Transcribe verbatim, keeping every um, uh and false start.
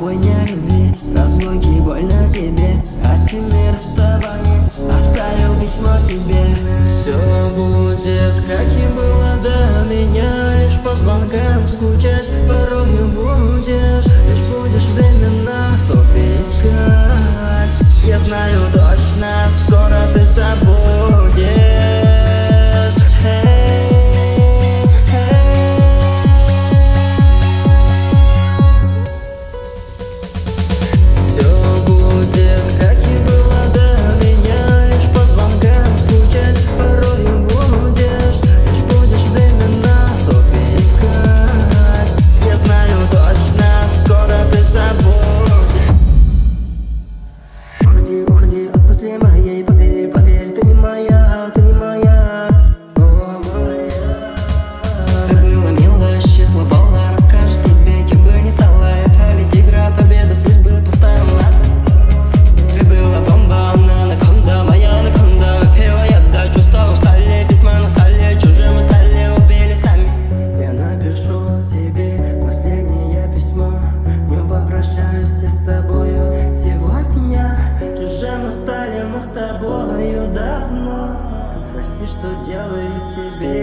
тобой не люби, разлуки больно тебе, от семьи расставания оставил письмо тебе. Все будет, как и было до меня, лишь по звонкам скучать порою будешь, лишь будешь временно в толпе искать. Я знаю точно, скоро ты забудешь. Уходи от мысли моей, поверь, поверь, ты не моя, ты не моя, о, моя. Так мило, мило, исчезла волна, расскажешь себе, кем бы ни стала. Это ведь игра, победа судьбы поставила. Ты была бомба, она анаконда, моя анаконда. Выпила я до чувства, устали письма на столе, чужим мы стали, убили сами. Я напишу тебе последнее письмо, не попрощаюсь я с тобою сегодня. Мы стали мы с тобою давно. Прости, что делаю тебе